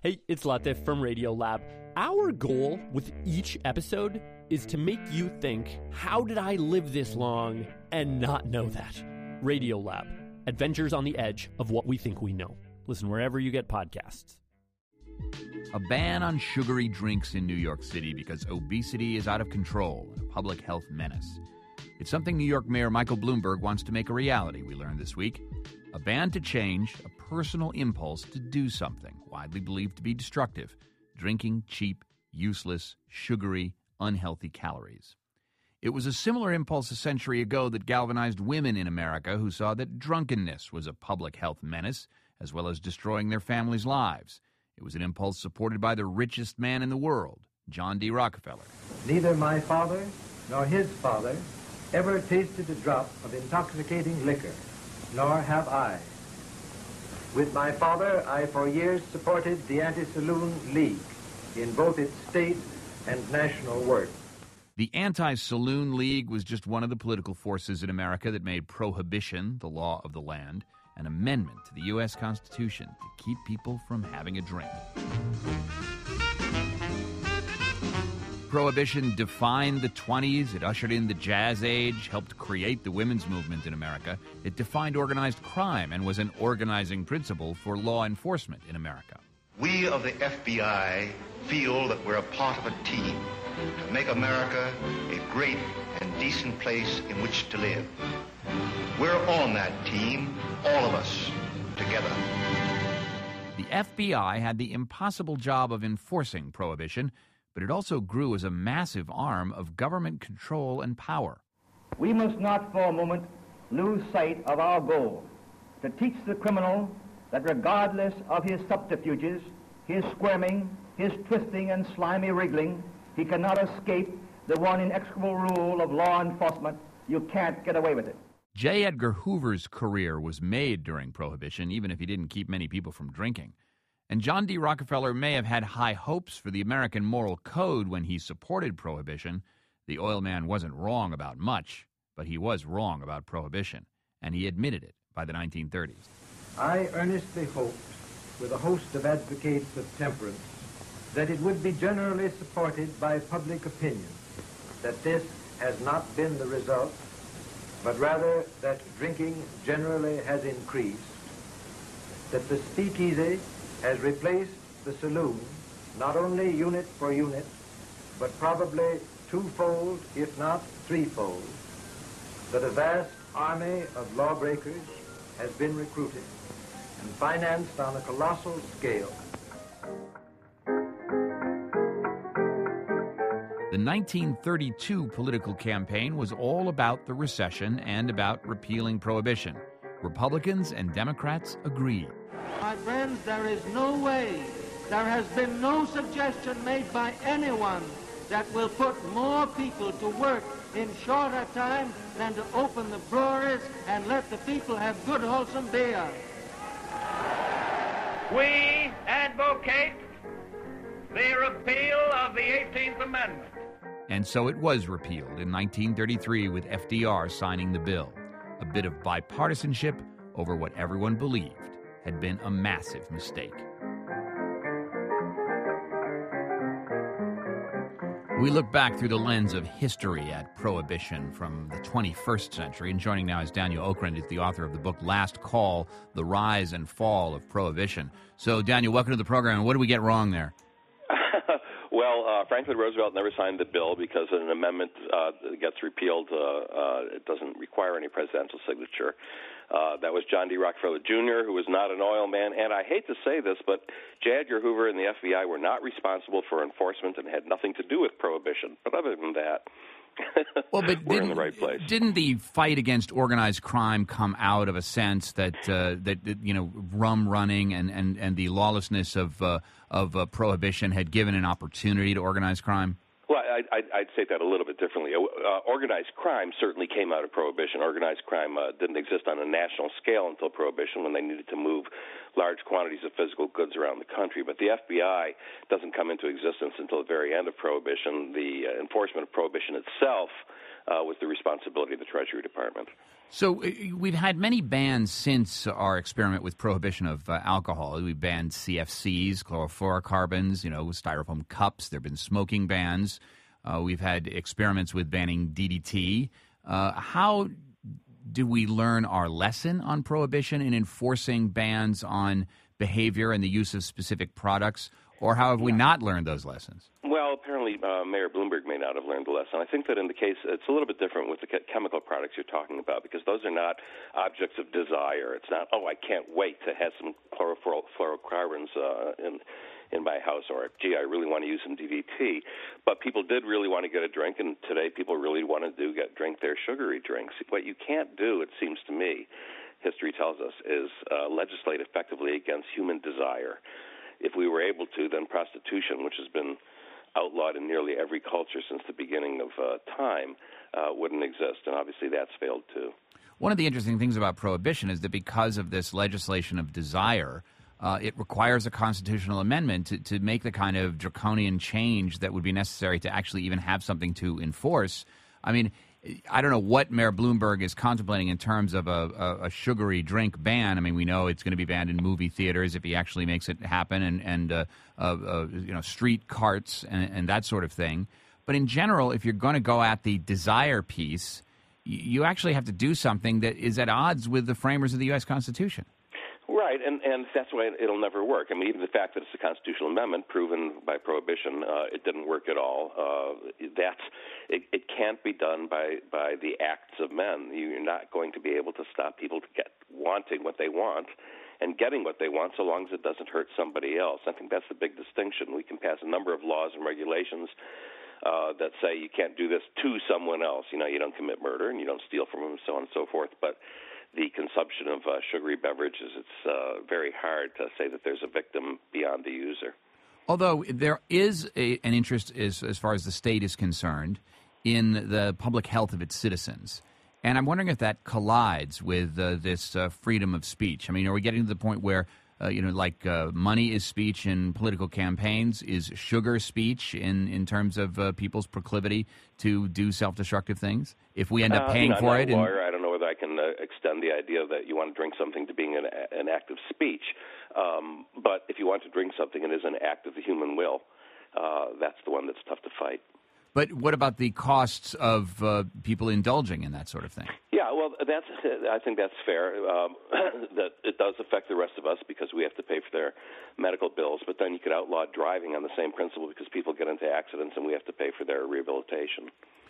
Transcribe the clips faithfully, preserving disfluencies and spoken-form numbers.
Hey, it's Latif from Radiolab. Our goal with each episode is to make you think, how did I live this long and not know that? Radiolab, adventures on the edge of what we think we know. Listen wherever you get podcasts. A ban on sugary drinks in New York City because obesity is out of control and a public health menace. It's something New York Mayor Michael Bloomberg wants to make a reality, we learned this week. A ban to change a personal impulse to do something widely believed to be destructive, drinking cheap, useless, sugary, unhealthy calories. It was a similar impulse a century ago that galvanized women in America who saw that drunkenness was a public health menace, as well as destroying their families' lives. It was an impulse supported by the richest man in the world, John D. Rockefeller. Neither my father nor his father ever tasted a drop of intoxicating liquor, nor have I. With my father, I for years supported the Anti-Saloon League in both its state and national work. The Anti-Saloon League was just one of the political forces in America that made prohibition the law of the land, an amendment to the U S Constitution to keep people from having a drink. Prohibition defined the twenties, it ushered in the Jazz Age, helped create the women's movement in America. It defined organized crime and was an organizing principle for law enforcement in America. We of the F B I feel that we're a part of a team to make America a great and decent place in which to live. We're on that team, all of us, together. The F B I had the impossible job of enforcing prohibition, but it also grew as a massive arm of government control and power. We must not for a moment lose sight of our goal, to teach the criminal that regardless of his subterfuges, his squirming, his twisting and slimy wriggling, he cannot escape the one inexorable rule of law enforcement: you can't get away with it. J. Edgar Hoover's career was made during Prohibition, even if he didn't keep many people from drinking. And John D. Rockefeller may have had high hopes for the American moral code when he supported Prohibition. The oil man wasn't wrong about much, but he was wrong about Prohibition, and he admitted it by the nineteen thirties. I earnestly hoped, with a host of advocates of temperance, that it would be generally supported by public opinion, that this has not been the result, but rather that drinking generally has increased, that the speakeasy has replaced the saloon, not only unit for unit, but probably twofold, if not threefold, that a vast army of lawbreakers has been recruited and financed on a colossal scale. The nineteen thirty-two political campaign was all about the recession and about repealing prohibition. Republicans and Democrats agreed. My friends, there is no way, there has been no suggestion made by anyone that will put more people to work in shorter time than to open the breweries and let the people have good, wholesome beer. We advocate the repeal of the eighteenth Amendment. And so it was repealed in nineteen thirty-three with F D R signing the bill. A bit of bipartisanship over what everyone believed had been a massive mistake. We look back through the lens of history at Prohibition from the twenty-first century, and joining now is Daniel Okrent, is the author of the book Last Call, The Rise and Fall of Prohibition. So, Daniel, welcome to the program. What did we get wrong there? Well, uh, Franklin Roosevelt never signed the bill because an amendment uh, that gets repealed, uh, uh, it doesn't require any presidential signature. Uh, that was John D. Rockefeller Junior, who was not an oil man. And I hate to say this, but J. Edgar Hoover and the F B I were not responsible for enforcement and had nothing to do with prohibition. But other than that, well, but we're in the right place. Didn't the fight against organized crime come out of a sense that uh, that, that you know rum running and, and, and the lawlessness of uh, of uh, prohibition had given an opportunity to organized crime? Well, I, I'd, I'd say that a little bit differently. Uh, organized crime certainly came out of Prohibition. Organized crime uh, didn't exist on a national scale until Prohibition, when they needed to move large quantities of physical goods around the country. But the F B I doesn't come into existence until the very end of Prohibition. The uh, enforcement of Prohibition itself uh, was the responsibility of the Treasury Department. So uh, we've had many bans since our experiment with prohibition of uh, alcohol. We banned C F Cs, chlorofluorocarbons, you know, styrofoam cups. There have been smoking bans. Uh, we've had experiments with banning D D T. Uh, how do we learn our lesson on prohibition in enforcing bans on behavior and the use of specific products, or how have we not learned those lessons? Well, apparently uh, Mayor Bloomberg may not have learned the lesson. I think that in the case, it's a little bit different with the chemical products you're talking about, because those are not objects of desire. It's not, oh, I can't wait to have some chlorofluorocarbons uh, in in my house, or, gee, I really want to use some D D T. But people did really want to get a drink, and today people really want to do get drink their sugary drinks. What you can't do, it seems to me, history tells us, is uh, legislate effectively against human desire. If we were able to, then prostitution, which has been outlawed in nearly every culture since the beginning of uh, time, uh, wouldn't exist, and obviously that's failed too. One of the interesting things about prohibition is that because of this legislation of desire, uh, it requires a constitutional amendment to, to make the kind of draconian change that would be necessary to actually even have something to enforce. I mean, I don't know what Mayor Bloomberg is contemplating in terms of a, a, a sugary drink ban. I mean, we know it's going to be banned in movie theaters if he actually makes it happen, and and uh, uh, uh, you know, street carts and, and that sort of thing. But in general, if you're going to go at the desire piece, you actually have to do something that is at odds with the framers of the U S Constitution. Right, and, and that's why it'll never work. I mean, even the fact that it's a constitutional amendment proven by prohibition, uh, it didn't work at all. Uh, that's it, it can't be done by, by the acts of men. You're not going to be able to stop people to get wanting what they want and getting what they want so long as it doesn't hurt somebody else. I think that's the big distinction. We can pass a number of laws and regulations uh, that say you can't do this to someone else. You know, you don't commit murder and you don't steal from them, so on and so forth, but the consumption of uh, sugary beverages, it's uh, very hard to say that there's a victim beyond the user. Although there is a, an interest, as, as far as the state is concerned, in the public health of its citizens. And I'm wondering if that collides with uh, this uh, freedom of speech. I mean, are we getting to the point where, uh, you know, like uh, money is speech in political campaigns? Is sugar speech in, in terms of uh, people's proclivity to do self-destructive things? If we end up paying uh, you know, for I'm it? not a lawyer. I don't know whether I can uh, extend the idea that you want to drink something to being an, an act of speech. Um, but if you want to drink something and it is an act of the human will, uh, that's the one that's tough to fight. But what about the costs of uh, people indulging in that sort of thing? Yeah, well, that's. I think that's fair. Um, that it does affect the rest of us because we have to pay for their medical bills. But then you could outlaw driving on the same principle because people get into accidents and we have to pay for their rehabilitation.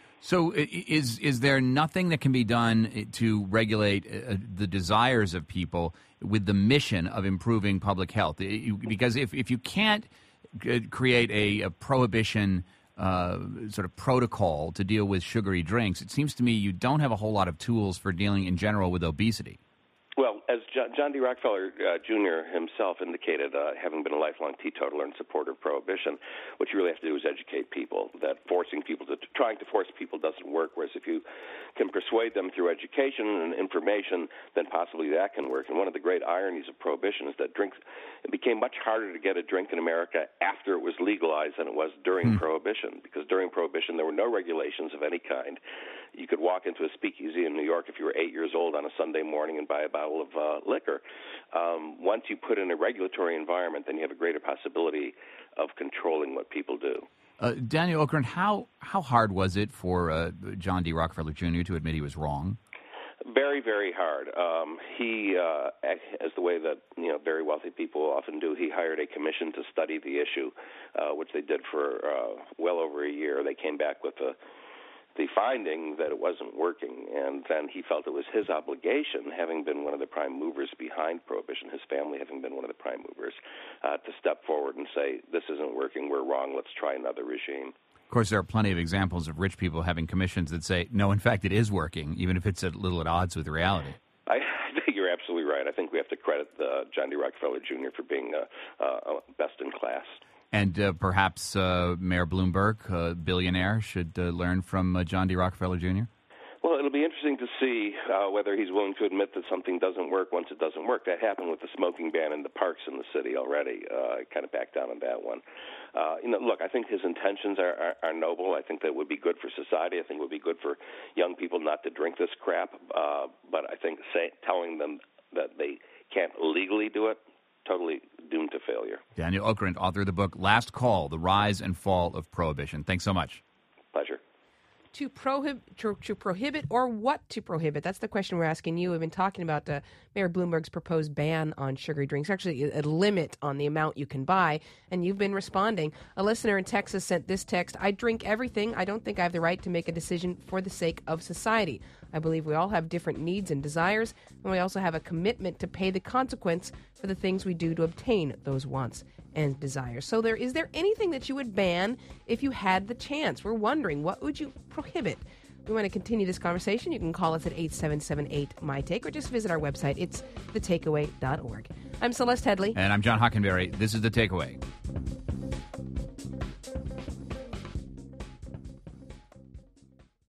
So is is there nothing that can be done to regulate uh, the desires of people with the mission of improving public health? Because if, if you can't create a, a prohibition uh, sort of protocol to deal with sugary drinks, it seems to me you don't have a whole lot of tools for dealing in general with obesity. Well, as John, John D. Rockefeller uh, Junior himself indicated, uh, having been a lifelong teetotaler and supporter of prohibition, what you really have to do is educate people, that forcing people to, trying to force people doesn't work, whereas if you can persuade them through education and information, then possibly that can work. And one of the great ironies of prohibition is that drinks, it became much harder to get a drink in America after it was legalized than it was during hmm. prohibition, because during prohibition there were no regulations of any kind. You could walk into a speakeasy in New York if you were eight years old on a Sunday morning and buy a bottle of uh, liquor. Um, once you put in a regulatory environment, then you have a greater possibility of controlling what people do. Uh, Daniel Okren, how how hard was it for uh, John D. Rockefeller Junior to admit he was wrong? Very, very hard. Um, he, uh, as the way that you know very wealthy people often do, he hired a commission to study the issue, uh, which they did for uh, well over a year. They came back with a the finding that it wasn't working, and then he felt it was his obligation, having been one of the prime movers behind prohibition, his family having been one of the prime movers, uh, to step forward and say, this isn't working, we're wrong, let's try another regime. Of course, there are plenty of examples of rich people having commissions that say, no, in fact, it is working, even if it's a little at odds with reality. I think you're absolutely right. I think we have to credit uh, John D. Rockefeller Junior for being uh, uh, best in class. And uh, perhaps uh, Mayor Bloomberg, uh, billionaire, should uh, learn from uh, John D. Rockefeller Junior? Well, Well, it'll be interesting to see uh, whether he's willing to admit that something doesn't work once it doesn't work. That happened with the smoking ban in the parks in the city already. Uh, I kind of backed down on that one. Uh, you know, look, I think his intentions are, are, are noble. I think that would be good for society. I think it would be good for young people not to drink this crap. Uh, but I think say, telling them that they can't legally do it, totally doomed to failure. Daniel Okrent, author of the book Last Call, The Rise and Fall of Prohibition. Thanks so much. Pleasure. To prohibit, to, to prohibit, or what to prohibit? That's the question we're asking you. We've been talking about uh, Mayor Bloomberg's proposed ban on sugary drinks, actually a limit on the amount you can buy, and you've been responding. A listener in Texas sent this text: I drink everything. I don't think I have the right to make a decision for the sake of society. I believe we all have different needs and desires, and we also have a commitment to pay the consequence for the things we do to obtain those wants and desires. So there is there anything that you would ban if you had the chance? We're wondering, what would you prohibit? We want to continue this conversation. You can call us at eight seven seven eight, M Y Take or just visit our website. It's the takeaway dot org. I'm Celeste Headley. And I'm John Hockenberry. This is The Takeaway.